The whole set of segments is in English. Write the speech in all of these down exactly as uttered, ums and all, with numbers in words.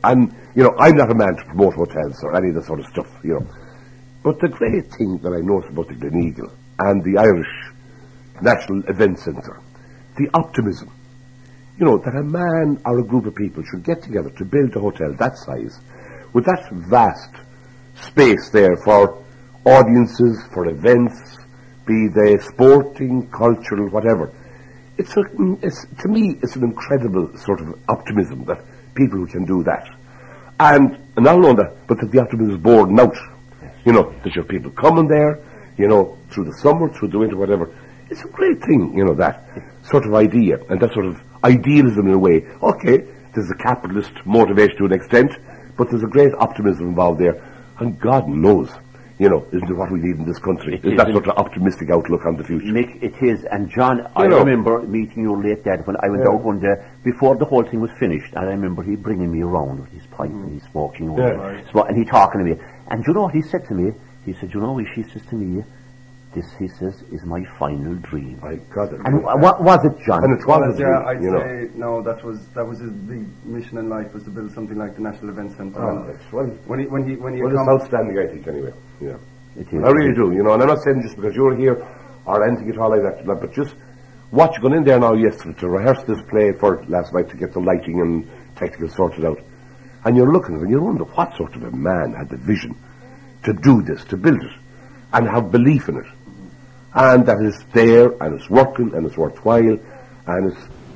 And, you know, I'm not a man to promote hotels or any of that sort of stuff, you know. But the great thing that I noticed about the Gleneagle and the Irish National Event Centre, the optimism, you know, that a man or a group of people should get together to build a hotel that size, with that vast space there for audiences, for events, be they sporting, cultural, whatever. It's, a, it's to me, it's an incredible sort of optimism that people who can do that. And, and not only that, but that the optimism is borne out. Yes. You know, that you have people coming there, you know, through the summer, through the winter, whatever. It's a great thing, you know, that sort of idea, and that sort of idealism in a way. Okay, there's a capitalist motivation to an extent, but there's a great optimism involved there. And God knows, you know, isn't it what we need in this country? It is that sort of optimistic outlook on the future. Mick, it is. And John, you I know. remember meeting your late dad when I went yeah. out one day before the whole thing was finished, and I remember he bringing me around with his pipe mm. and he's smoking over yeah. right. sm- and he talking to me. And you know what he said to me? He said, you know what she says to me? This, he says, is my final dream. My God. And w- what was it, John? And it was well, a yeah, dream, I'd you say, know. no, that was that was his big mission in life, was to build something like the National Event Centre. Oh, that's well, when he, when he, when he well, come it's outstanding, I think, anyway. Yeah. It is. I really do, you know, and I'm not saying just because you're here or anything at all like that, but just watch, going in there now yesterday to rehearse this play for last night to get the lighting and technical sorted out. And you're looking at it and you wonder what sort of a man had the vision to do this, to build it, and have belief in it. And that it's there, and it's working, and it's worthwhile, and it's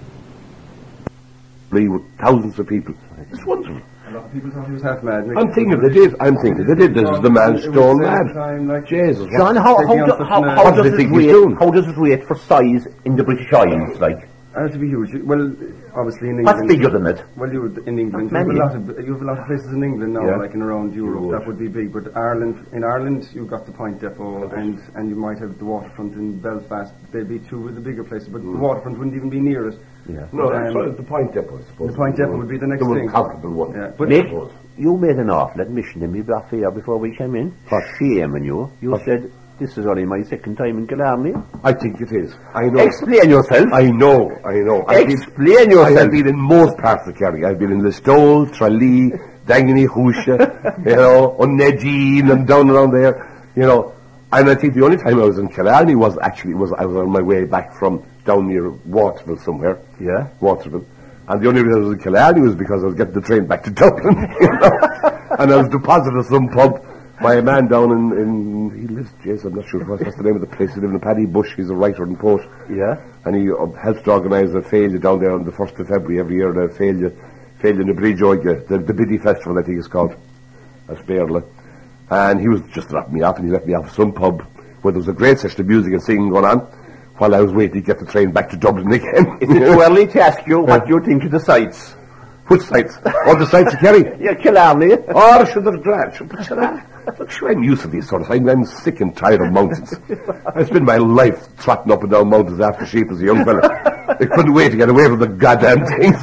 with thousands of people. It's wonderful. A lot of people thought he was half mad. I'm thinking they did. I'm thinking they did. This is the man stone mad. Time, like Jesus. John, how, how, do, how, how, what does do you it think he's rate, doing? how does it rate for size in the British Isles, like? Uh, to be huge. Well, obviously in England. What's bigger than it? Well, you would, in England, you Not have, a many. lot of, you have a lot of places in England now, Yeah. like in around Europe, would. that would be big. But Ireland, in Ireland, you've got the Point Depot, and, and you might have the waterfront in Belfast. They'd be two of the bigger places, but Mm. the waterfront wouldn't even be near it. Yeah. No, But, that's um, right, the Point Depot, I suppose. the Point Depot would be the next the thing. The comfortable one. Yeah, but Nick, suppose. you made an awful admission to me back here before we came in. For shame on you. You What? said, this is only my second time in Killarney. I think it is. I know. Explain yourself. I know. I know. I've been- Explain I yourself. have been in most parts of Kerry. I've been in Listowel, Tralee, Dangany, Húsha, you know, Unnedine and down around there, you know. And I think the only time I was in Killarney was actually, was I was on my way back from down near Waterville somewhere. Yeah. Waterville. And the only reason I was in Killarney was because I was getting the train back to Dublin, you know. And I was deposited at some pub by a man down in, in he lives, jeez, I'm not sure what, what's the name of the place. He lives in Paddy Bush. He's a writer and poet. Yeah. And he uh, helps to organise a failure down there on the first of February every year, the failure, failure in the Bridge Oige, the, the Biddy Festival, I think it's called, as Bearla. And he was just dropping me off, and he let me off at some pub where there was a great session of music and singing going on, while I was waiting to get the train back to Dublin again. Is it too early to ask you what you think of the sights? Which sites? All the sites of Kerry? Yeah, Killarney. Oh, sure, they're glad. Sure, but sure, I- look, sure, I'm used to these sort of things. I'm sick and tired of mountains. I spent my life trotting up and down mountains after sheep as a young fella. I couldn't wait to get away from the goddamn things.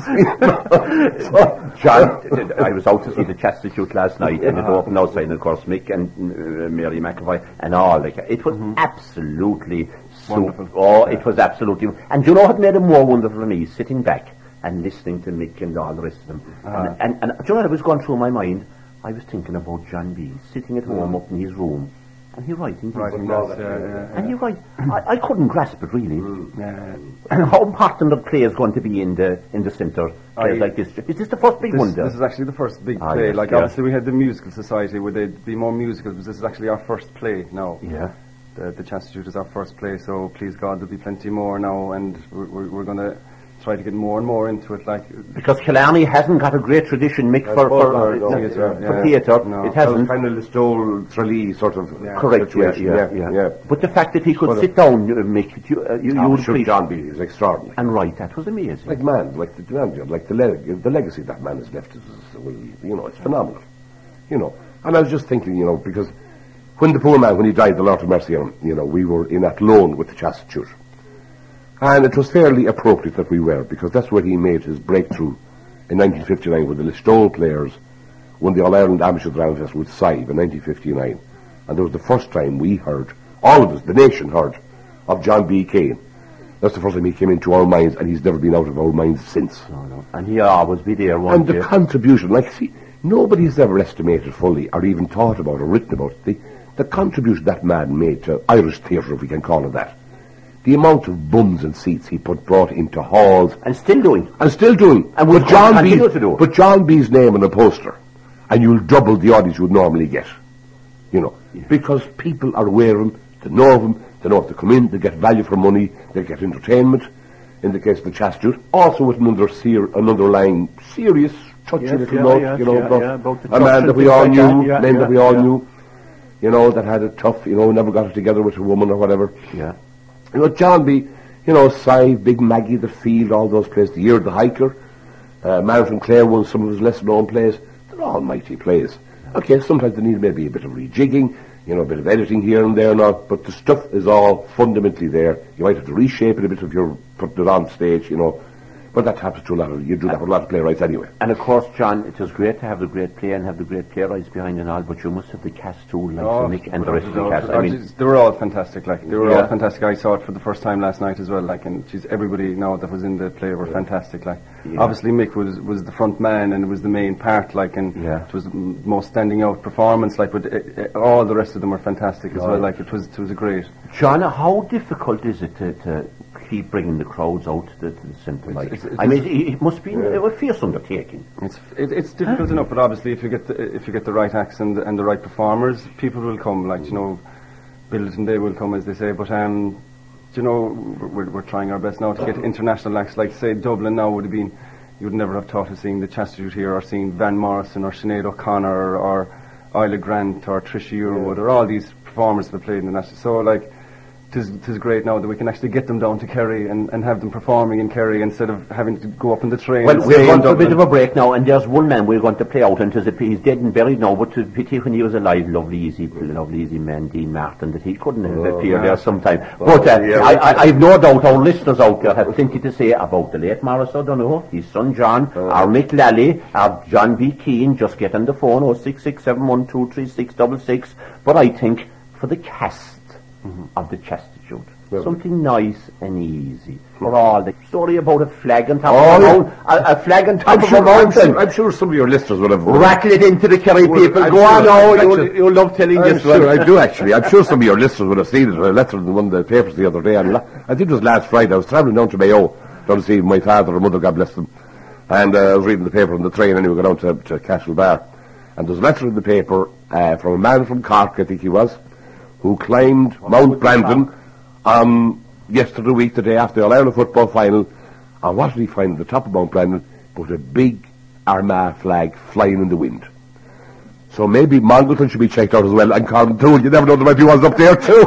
So, John, I was out to see the Chastitute last night, and it opened outside, and of course Mick and uh, Mary McAvoy and all. Like, it was absolutely Wonderful. Super. Oh, it was absolutely. And you know what made it more wonderful for me? Sitting back and listening to Mick and all the rest of them. Ah. And, and, and do you know what was going through my mind? I was thinking about John B. sitting at home up in his room, and he writing things. Writing all that, that, yeah, yeah. yeah, And you write, I, I couldn't grasp it really. yeah. And how important the play is going to be in the in the centre, plays I- like this. Is this the first big This, one there? this is actually the first big Ah, play. yes, like yeah. obviously we had the musical society where there'd be more musicals, but this is actually our first play now. Yeah. The, the Chastitute is our first play, so please God there'll be plenty more now, and we're, we're, we're going to try to get more and more into it. Like Because Killarney hasn't got a great tradition, Mick, for, suppose for, not, no. uh, Theatre, for yeah. theatre. No. It that was hasn't. kind of Listowel, Tralee sort of Yeah. Correct, yeah, situation. yeah, yeah, yeah. yeah. But the fact that he could Well, sit down, uh, Mick, you, uh, you, you Oh, would sure, appreciate John B. is extraordinary. and write, that was amazing. Like man, like the man, like the leg- the legacy that man has left is, is well, you know, it's phenomenal. You know, and I was just thinking, you know, because when the poor man, when he died, the Lord of Mercy on him, you know, we were in Athlone with the Chastitute, and it was fairly appropriate that we were, because that's where he made his breakthrough in nineteen fifty-nine, when the Listowel players won the All Ireland Amateur Drama Festival with Sive in nineteen fifty-nine, and it was the first time we heard, all of us, the nation heard, of John B. Kane. That's the first time he came into our minds, and he's never been out of our minds since. No, no. And he'll always be there, won't And the he? contribution, like, see, nobody's ever estimated fully, or even thought about or written about the, the contribution that man made to Irish theatre, if we can call it that. The amount of bums and seats he put brought into halls, And still doing. and still doing. And will but John B, continue to do it. but John B's name on a poster, and you'll double the audience you would normally get. You know, because people are aware of him, they know of him, they know if they come in, they get value for money, they get entertainment. In the case of the Chastitute, also with another ser- an underlying serious, touchy Yes, little yeah, note, yes, you know, yeah, about yeah, about the a touch man and that we things all like knew, that, yeah, men yeah, that we all yeah. knew, you know, that had it tough, you know, never got it together with a woman or whatever. Yeah. You know, John B, you know, Sive, Big Maggie, The Field, all those plays, The Year of the Hiker, uh, Man from Clare won some of his lesser known plays. They're all mighty plays. Okay, sometimes they need maybe a bit of rejigging, you know, a bit of editing here and there and all, but the stuff is all fundamentally there. You might have to reshape it a bit if you're putting it on stage, you know, but that happens to a lot of, you do that with a lot of playwrights anyway. And of course, John, it is great to have the great play and have the great playwrights behind and all, but you must have the cast too, like Oh, Mick and the rest of the without cast. a doubt. I mean, Geez, they were all fantastic. Like they were Yeah. all fantastic. I saw it for the first time last night as well. Like, and geez, everybody now that was in the play were fantastic. Like, Yeah. obviously Mick was was the front man and was the main part. Like, and Yeah. it was the m- most standing out performance. Like, but uh, uh, all the rest of them were fantastic as well. Right. Like, it was it was a great. John, how difficult is it to, to keep bringing the crowds out to the, to the centre? Like, it's- it's- I mean, it, it must be a fierce undertaking. It's it, it's difficult enough, but obviously if you get the, if you get the right acts and, and the right performers, people will come. Like, you know, Billiton Day will come, as they say. But um, you know, we're we're trying our best now to get international acts. Like, say Dublin now would have been, you would never have thought of seeing the Chastitute here, or seeing Van Morrison or Sinead O'Connor or Isla Grant or Trisha Yearwood or all these performers that have played in the national. So like. Tis, tis great now that we can actually get them down to Kerry and, and have them performing in Kerry instead of having to go up on the train. Well, and we're stay going in to a bit Dublin. of a break now, and there's one man we're going to play out, and 'tis a, he's dead and buried now, but 'tis a pity when he was alive, lovely, easy, lovely, easy man, Dean Martin, that he couldn't have Oh, appeared yeah. there sometime. But uh, yeah. I, I, I've no doubt our listeners out there have plenty to say about the late Morris O'Donoghue, his son John, our Mick Lally, our John B. Keane. Just get on the phone, oh six six seven one two three six six six. But I think for the cast of the Chastitute, something nice and easy for all. The story about a flag on top Oh, of a yeah. mountain, a, a flag on top I'm of sure, a I'm, mountain. sure, I'm sure some of your listeners would have... Rattle it into the Kerry Well, people. I'm Go sure- on now, I'm you'll, sure- you'll love telling I'm this sure, one. I do actually. I'm sure some of your listeners would have seen it. I letter in one of the papers the other day. And la- I think it was last Friday. I was travelling down to Mayo down to see my father and mother, God bless them. And uh, I was reading the paper on the train and we got down to, to Castlebar. And there's a letter in the paper uh, from a man from Cork, I think he was, who climbed Mount Brandon um, yesterday week, the day after the All-Ireland football final. And what did he find at the top of Mount Brandon? But a big Armagh flag flying in the wind. So maybe Mongleton should be checked out as well, and Carlton too. You never know, there might be ones up there too.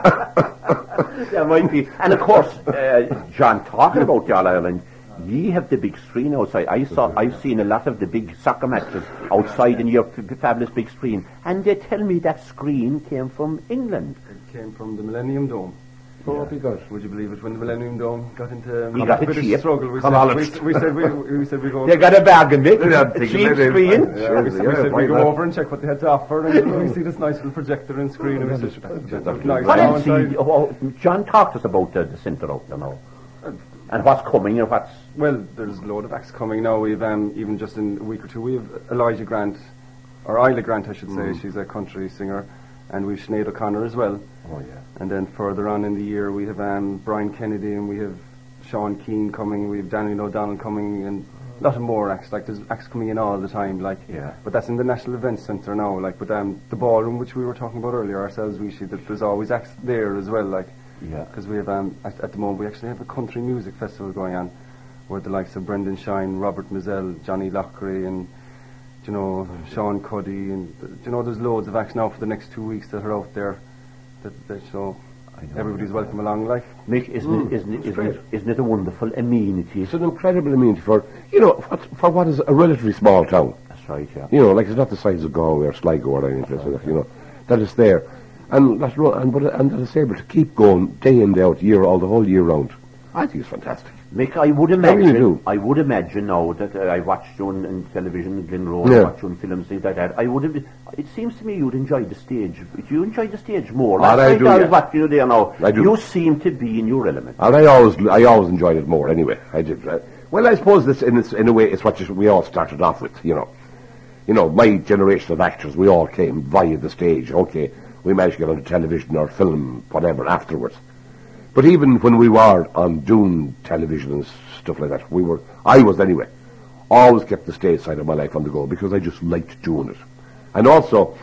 There might be. And of course, uh, John, talking about the All-Ireland, ye have the big screen outside. I saw, I've seen a lot of the big soccer matches outside in your f- fabulous big screen. And they tell me that screen came from England. It came from the Millennium Dome. Oh, because Would you believe it? When the Millennium Dome got into We a got it bit of cheap. struggle, we Come said, on, we, let's- we said we, we said we go. They got a bargain, Mick. Yeah, take Cheap it in. screen. Yeah, we said, we, Yeah, said why we go not? over and check what they had to offer, and we see this nice little projector and screen, and we said, that's, that's nice. What Now else? inside- he- oh, John, talk to us about uh, the centre out there now. And what's coming and what's... Well, there's a load of acts coming now. We've um, even just in a week or two, we have Elijah Grant, or Isla Grant, I should say. She's a country singer, and we've Sinead O'Connor as well. Oh, yeah. And then further on in the year, we have um, Brian Kennedy, and we have Sean Keane coming. We have Daniel O'Donnell coming, and a lot of more acts. Like there's acts coming in all the time. Like, Yeah. But that's in the National Events Centre now. Like, but um, the ballroom, which we were talking about earlier ourselves, we see that there's always acts there as well. Like. Yeah. Because we have, um, at, at the moment, we actually have a country music festival going on, where the likes of Brendan Shine, Robert Mizell, Johnny Lockery, and you know Sean Cuddy, and you know there's loads of acts now for the next two weeks that are out there. That, that so everybody's welcome along. Like, Mick, isn't, Mm, it, isn't, it, it's isn't, it, great. isn't it a wonderful amenity? it's an incredible amenity for, you know, what, for what is a relatively small town. That's right, yeah. You know, like it's not the size of Galway or Sligo or anything like that, you know, that is there. And that's ro- and but and that it's able to keep going day in, day out, year all the whole year round. I think it's fantastic. Mick, I would I really imagine, do. I would imagine now that uh, I watched you on, on television, Glenroe, Yeah. I watched you on films, things like that. I would have. It seems to me you'd enjoy the stage. Do you enjoy the stage more? Ah, Last I night do, I was yeah. watching you there now. I do. You seem to be in your element. And I always, I always enjoyed it more. Anyway, I did. Right? Well, I suppose this, in, this, in a way, it's what you, we all started off with. You know, you know, my generation of actors, we all came via the stage. Okay, we managed to get onto television or film, whatever, afterwards. But even when we were on doing television and stuff like that, we were, I was anyway, always kept the stage side of my life on the go because I just liked doing it. And also,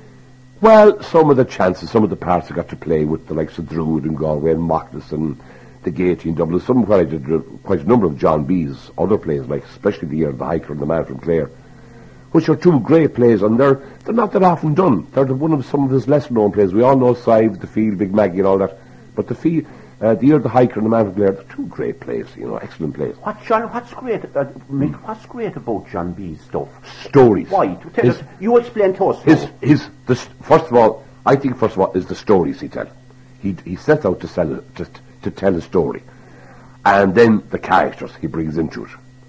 well, some of the chances, some of the parts I got to play with the likes of Drood and Galway and Mockness and the Gaiety in Dublin, some where I did uh, quite a number of John B's other plays, like especially the year of The Hiker and The Man from Clare, which are two great plays, and they're they're not that often done. They're the, one of some of his lesser known plays. We all know Sive, The Field, Big Maggie and all that, but The Field, uh, the year of The Hiker and The Man from Clare, they're two great plays, you know, excellent plays. What, John, what's great, uh, Mick, what's great about John B's stuff? Stories. Why? Tell His- us, you explain to us. His, now. his, the, s- first of all, I think first of all is the stories he tells. He, he sets out to sell it, to, to tell a story. And then the characters he brings into it.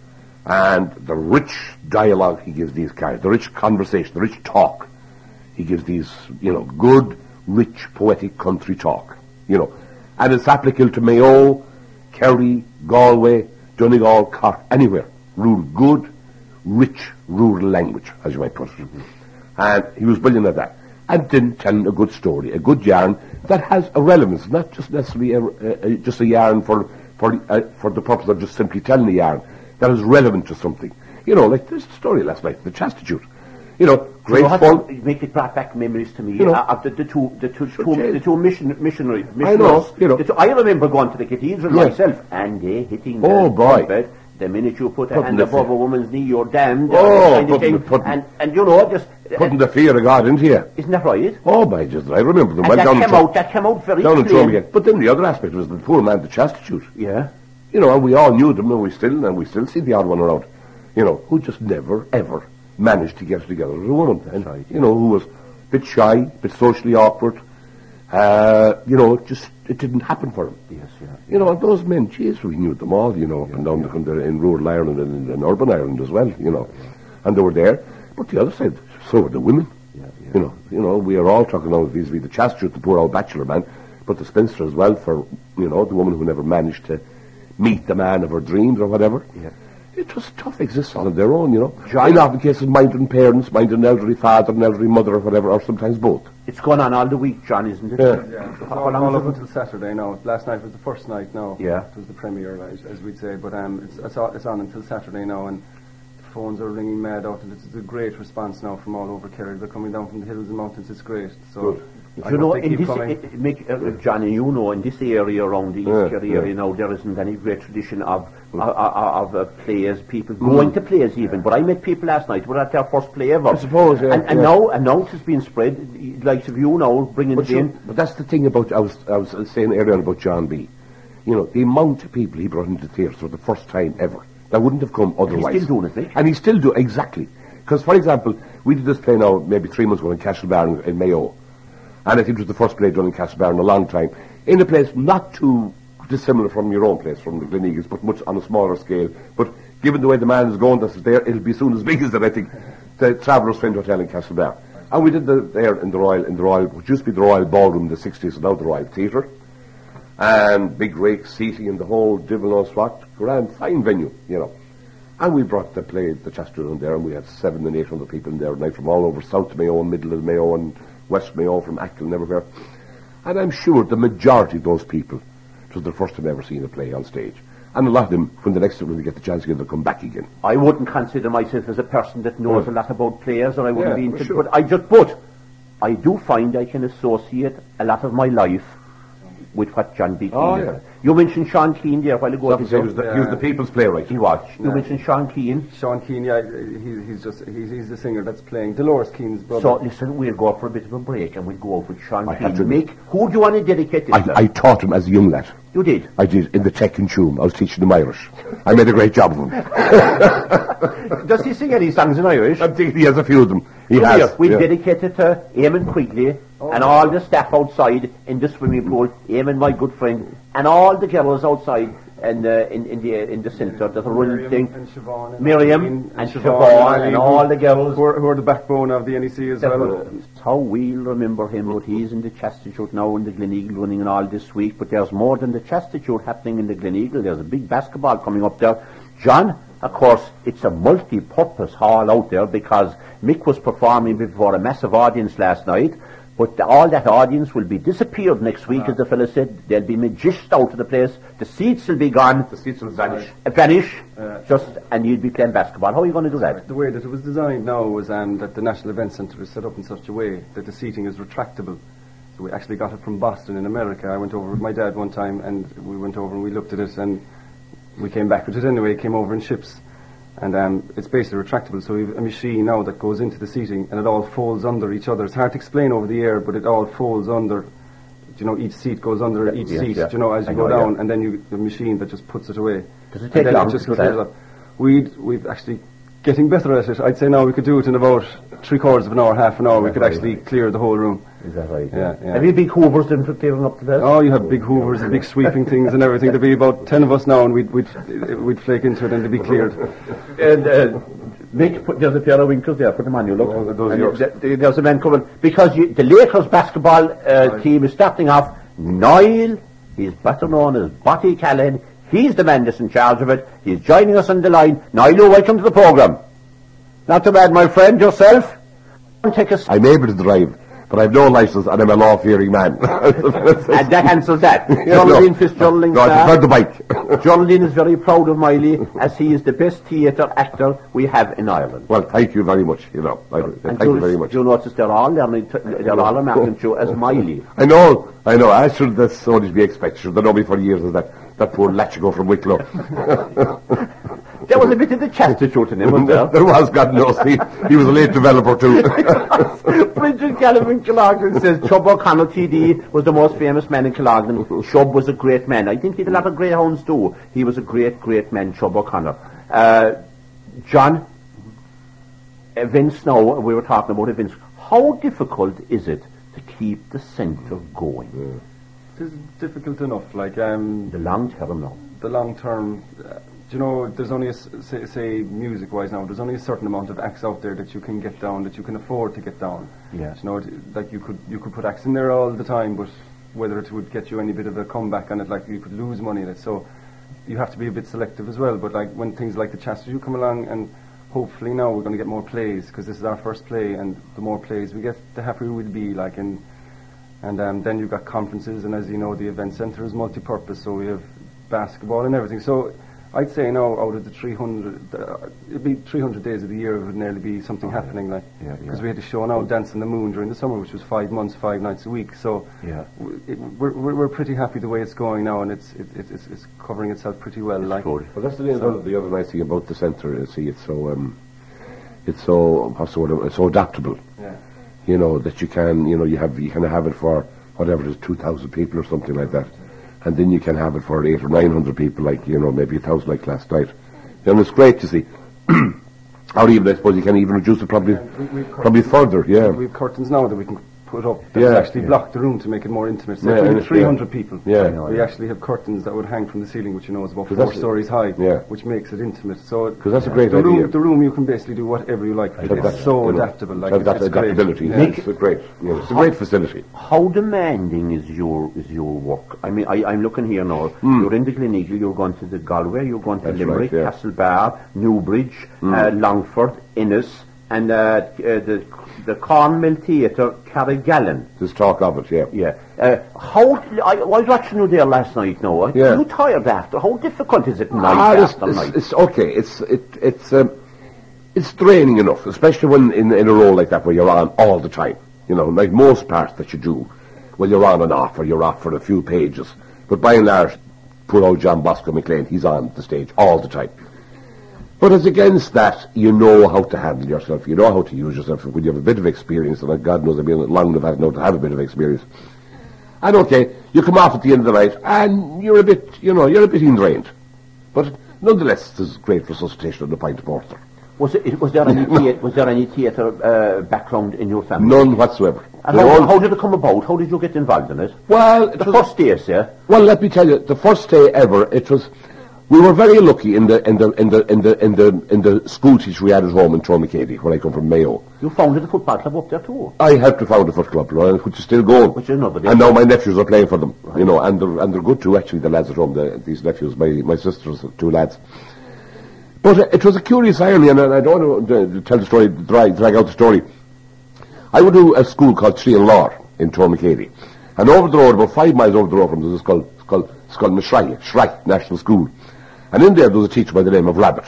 And the rich dialogue he gives these characters, the rich conversation, the rich talk. He gives these, you know, good, rich, poetic country talk, you know. And it's applicable to Mayo, Kerry, Galway, Donegal, Cork, anywhere. Rural, good, rich, rural language, as you might put it. And he was brilliant at that. And then telling a good story, a good yarn that has a relevance, not just necessarily a, a, a, just a yarn for for uh, for the purpose of just simply telling a yarn, that is relevant to something. You know, like this story last night, The Chastitute. You know, great You know, fun. what- It make it brought back memories to me You know. uh, of the, the two, the two, two, Jane. the two mission, missionary, missionaries. I know, you know. The two, I remember going to the cathedral Yes. myself, and they hitting Oh, the boy. trumpet. The minute you put a Putting hand the above fi- a woman's knee, you're damned. Oh, uh, kind of putting thing. the- putting- and and you know, just uh, Putting the fear of God into you. isn't that right? Oh, my Jesus, I remember them. And Well, that down came in Tro- out. That came out very down in plain. Trome again. But then the other aspect was the poor man, The Chastitute. Yeah. You know, and we all knew them, and we still, and we still see the odd one around. You know, who just never, ever managed to get together as a woman. And, right, you know, who was a bit shy, a bit socially awkward. Uh, you know, just, it didn't happen for him. Yes, yeah. You know, and those men, jeez, we knew them all, you know, up and down the, in, in rural Ireland and in, in urban Ireland as well, you know. And they were there. But the other side, so were the women. Yeah, yeah. You know, you know, we are all talking now vis-a-vis the Chastitute, the poor old bachelor man, but the spinster as well for, you know, the woman who never managed to meet the man of her dreams or whatever. Yeah. It was tough existence on their own, you know. John- In often cases, minding parents, minding an elderly father, an elderly mother or whatever, or sometimes both. It's gone on all the week, John, isn't it? Yeah. Yeah, it's How all, long all is up it? until Saturday now. Last night was the first night now. Yeah. It was the premiere, as, as we'd say. But um, it's, it's, all, it's on until Saturday now, and the phones are ringing mad out, and it's a great response now from all over Kerry. They're coming down from the hills and mountains. It's great. So Good. I You hope know, they in keep this, coming. it, it make, uh, Johnny, you know, in this area around the East Yeah, Kerry yeah. area now, there isn't any great tradition of uh, uh, of uh, players, people going to plays even. But I met people last night who were at their first play ever. I suppose, yeah, And, and yeah. now, and now it has been spread, like of you now, bringing But, it you, in. but that's the thing about, I was, I was saying earlier on about John B. You know, the amount of people he brought into the theatre for the first time ever, that wouldn't have come otherwise. still doing it, Nick. And he's still doing, exactly. Because, for example, we did this play now maybe three months ago in Castlebar in, in Mayo. And I think it was the first play done in Castlebar in a long time. In a place not too dissimilar from your own place, from the Gleneagles, but much on a smaller scale. But given the way the man is going that's there, it'll be soon as big as that, I think, the Travellers' Friend Hotel in Castlebar. And we did the there in the Royal, in the Royal, which used to be the Royal Ballroom in the sixties, and now the Royal Theatre. And big rake seating and the whole divil and swat. Grand, fine venue, you know. And we brought the play, the Chastitute in there, and we had seven and eight hundred people in there, night from all over South Mayo and Middle of Mayo and West Mayo, from Achill and everywhere. And I'm sure the majority of those people, it was their first time ever seeing a play on stage. And a lot of them, when the next time when they get the chance again, they'll come back again. I wouldn't consider myself as a person that knows Yeah. a lot about players, or I wouldn't Yeah, be for into. sure. But I just, but I do find I can associate a lot of my life with what John B. Keane Oh, is. yeah. You mentioned Sean Keane there a while ago. He was, the, he was the people's playwright. He was. You Yeah. mentioned Sean Keane. Sean Keane, yeah, he, he's just he's, he's the singer that's playing Dolores Keane's brother. So listen, we'll go for a bit of a break and we'll go out with Sean I have Keane. to- Mick, who do you want to dedicate this to? I, I taught him as a young lad. You did. I did, in the Tech and Tune. I was teaching him Irish. I made a great job of him. Does he sing any songs in Irish? I think he has a few of them. He Come has. here, we yeah. dedicate it to Eamon Quigley and all the staff outside in the swimming pool, Eamon, my good friend, and all the girls outside, and uh, in, in the in the centre. There's a running thing. And Siobhan and Miriam Eileen and Siobhan Siobhan and and Eileen, all the girls. who are, who are the backbone of the N E C as well. That's how we'll remember him, but he's in the Chastitute now in the Gleneagle running and all this week. But there's more than the Chastitute happening in the Gleneagle. There's a big basketball coming up there. John, of course, it's a multi-purpose hall out there because Mick was performing before a massive audience last night. But the, all that audience will be disappeared next week, as the fellow said. They'll be magiced out of the place. The seats will be gone. The seats will vanish. Uh, vanish. Uh, just, and you'd be playing basketball. How are you going to do that? The way that it was designed now was um, that the National Event Centre is set up in such a way that the seating is retractable. So we actually got it from Boston in America. I went over with my dad one time, and we went over and we looked at it, and we came back with it anyway. It came over in ships. And um, it's basically retractable, so we have a machine now that goes into the seating and it all folds under each other. It's hard to explain over the air, but it all folds under, you know, each seat goes under each yes, seat, yeah. you know, as you I go know, down, yeah. and then you, the machine that just puts it away. Does it take and then long it just to do clears that? up. We'd, we've actually getting better at it. I'd say now we could do it in about three quarters of an hour, half an hour. We could actually clear the whole room. Is that right? Yeah, yeah. Have you big hoovers then for clearing up the place? Oh, you have big hoovers and big sweeping things and everything. There'd be about ten of us now, and we'd we'd we'd flake into it and they'd be cleared. And uh, Mick, put, there's a pair of winkers there. Put them on you. Look, Oh, those are And yours. th- th- there's a man coming because you, the Lakers basketball uh, team is starting off. Niall, he's better known as Botty Callahan. He's the man that's in charge of it. He's joining us on the line. Niall, you're welcome to the program. Not too bad, my friend. Yourself? Take us. I'm able to drive, but I've no license and I'm a law-fearing man. And that answers that. Yeah, Geraldine no. Fitzgerald. No, I prefer the bike. Geraldine is very proud of Miley as he is the best theatre actor we have in Ireland. Well, thank you very much, you know. I, And thank you'll, you very much. you'll notice they're all learning, t- they're all marking you as Miley. I know, I know. I should, that's only to be expected. They know me for years as that, that poor Latchigo from Wicklow. There was a bit of the Chastitute in him, wasn't there? There was, God knows. He, he was a late developer too. Bridget Callum Killaglan says Chub O'Connell T D was the most famous man in Killaglan. Chub was a great man. I think he had a lot of greyhounds too. He was a great, great man, Chub O'Connell. Uh, John, events now, we were talking about events. How difficult is it to keep the centre going? It's difficult enough, like um, The long term now. the long term. Uh, you know, there's only a, s- say, say music-wise now, there's only a certain amount of acts out there that you can get down, that you can afford to get down. Yeah. You know, it, like you could you could put acts in there all the time, but whether it would get you any bit of a comeback on it, like you could lose money in it. So you have to be a bit selective as well. But like when things like the Chastitute come along, and hopefully now we're going to get more plays because this is our first play, and the more plays we get, the happier we'll be. Like and and um, then you've got conferences, and as you know, the event centre is multi-purpose, so we have basketball and everything. So I'd say now out of the three hundred, uh, it'd be three hundred days of the year, it would nearly be something happening, like, Yeah, because yeah. we had a show now, Dance in the Moon, during the summer, which was five months, five nights a week. So Yeah. w- it, we're, we're we're pretty happy the way it's going now, and it's it, it, it's, it's covering itself pretty well. like, good. Well, that's the, other, the other nice thing about the centre. You see, it's so, um, it's so, what's the word, it's so adaptable. Yeah. You know that you can, you know, you have, you can have it for whatever it is, two thousand people or something like that, and then you can have it for eight or nine hundred people, like you know, maybe a thousand like last night. And it's great to see. Or even, I suppose, you can even reduce it probably, we- we've probably further. Yeah. We have curtains now that we can put up that Yeah, actually yeah. block the room to make it more intimate. So Yeah, if we yeah, had three hundred people, Yeah. we actually have curtains that would hang from the ceiling, which you know is about 'Cause four that's- stories high, Yeah. which makes it intimate. So 'Cause that's a great the idea. Room, the room you can basically do whatever you like. Have It's that, so you know, adaptable. Like have it's, that it's great. adaptability. Yeah. It's a great, you know, it's a great facility. How demanding is your is your work? I mean, I, I'm looking here now. You're in the Gleneagle, you're going to the Galway, you're going to That's Limerick, right, yeah. Castlebar, Newbridge, uh, Longford, Innis, and uh, uh, the the Cornmill Theatre, Carrigallen. There's talk of it, yeah. Yeah. Uh, how I, I was watching you there last night. Now, are Yeah. you tired after? How difficult is it night Ah, it's, after it's, night? it's okay. It's it, it's um, it's draining enough, especially when in in a role like that where you're on all the time. You know, like most parts that you do, well, you're on and off, or you're off for a few pages. But by and large, poor old John Bosco McLean, he's on the stage all the time. But as against that, you know how to handle yourself. You know how to use yourself when you have a bit of experience, and God knows I've been long enough now to have a bit of experience. And okay, you come off at the end of the night, and you're a bit, you know, you're a bit ingrained. But nonetheless, there's great resuscitation on the pint of porter. Was it? Was there any thea- was there any theatre uh, background in your family? None whatsoever. And They're how, all- how did it come about? How did you get involved in it? well, it The was- first days, yeah. well, let me tell you, the first day ever, it was, We were very lucky in the in the in the in the in the in the school teacher we had at home in Tormacady, where I come from, Mayo. You founded a football club up there too. I helped to found a foot club, which is still going. Which is another day. And now my nephews are playing for them, right. You know, and they're and they're good too. Actually, the lads at home, the, these nephews, my my sisters, two lads. But uh, it was a curious irony, and I don't want to uh, tell the story, drag, drag out the story. I went to a school called Trian Law in Tormacady, and over the road, about five miles over the road from there, it's called it's called it's called Mishrai, Shrike National School. And in there, there was a teacher by the name of Rabbit.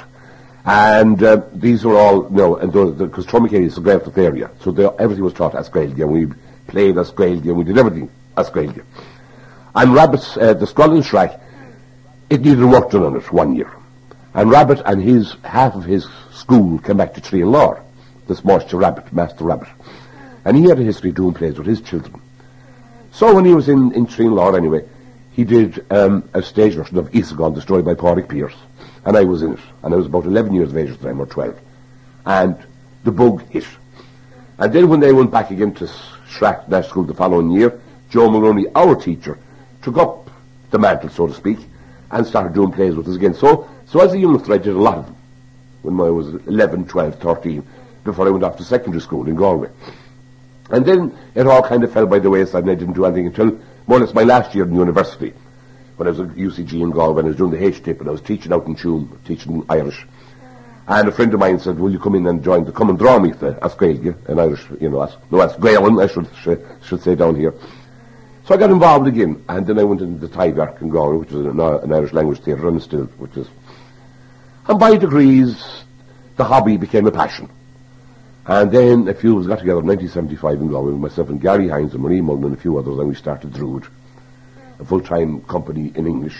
And uh, these were all, you know, and because Tormacady is a Gaeltacht area, so they, everything was taught as Gaeilge, and we played as Gaeilge, and we did everything as Gaeilge. And Rabbit's, uh, the Skull and Shrike, it needed work done on it one year. And Rabbit and his, half of his school came back to Trian Law, this Master Rabbit, Master Rabbit. And he had a history of doing plays with his children. So when he was in, in Trian Law anyway, he did um, a stage version of Isagon, the story by Pádraig Pearse, and I was in it, and I was about eleven years of age at the time, or twelve, and the bug hit. And then when they went back again to Shrike National School the following year, Joe Mulroney, our teacher, took up the mantle, so to speak, and started doing plays with us again. So, so as a youngster, I did a lot of them when I was eleven, twelve, thirteen, before I went off to secondary school in Galway. And then it all kind of fell by the wayside, and I didn't do anything until more or less my last year in university, when I was at U C G in Galway, and I was doing the H-tip, and I was teaching out in Tuam, teaching Irish. And a friend of mine said, will you come in and join the Come and Draw Meet, the as Gaeilge, in Irish, you know, as, no, as Gaelan, I should, should, should say down here. So I got involved again, and then I went into the Tygark in Galway, which is an, an Irish language theatre, and still, which is, and by degrees, the hobby became a passion. And then a few of us got together in nineteen seventy-five in Galway, with myself and Gary Hines and Marie Mullen and a few others, and we started Druid, a full-time company in English.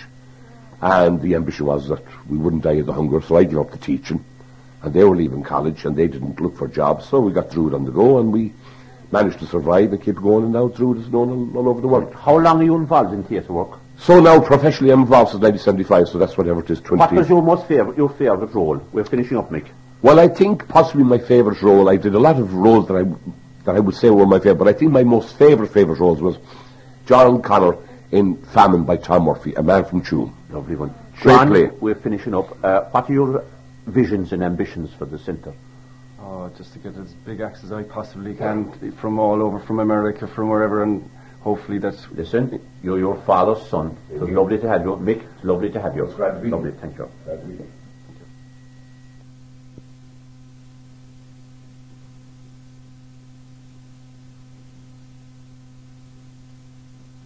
And the ambition was that we wouldn't die of the hunger, so I gave up the teaching, and they were leaving college, and they didn't look for jobs, so we got Druid on the go, and we managed to survive and keep going, and now Druid is known all, all over the world. How long are you involved in theatre work? So now, professionally, I'm involved since nineteen seventy-five, so that's whatever it is, twenty. What was your most favourite, your favourite role? We're finishing up, Mick. Well, I think possibly my favourite role, I did a lot of roles that I, that I would say were my favourite, but I think my most favourite, favourite roles was John Connor in Famine by Tom Murphy, a man from Tuam. Lovely one. Great John, play. We're finishing up. Uh, what are your visions and ambitions for the centre? Oh, just to get as big acts as I possibly can from all over, from America, from wherever, and hopefully that's... Listen, you're your father's son. It's lovely to have you. Mick, it's lovely to have you. It's glad to be Lovely, here. thank you. Glad to be here.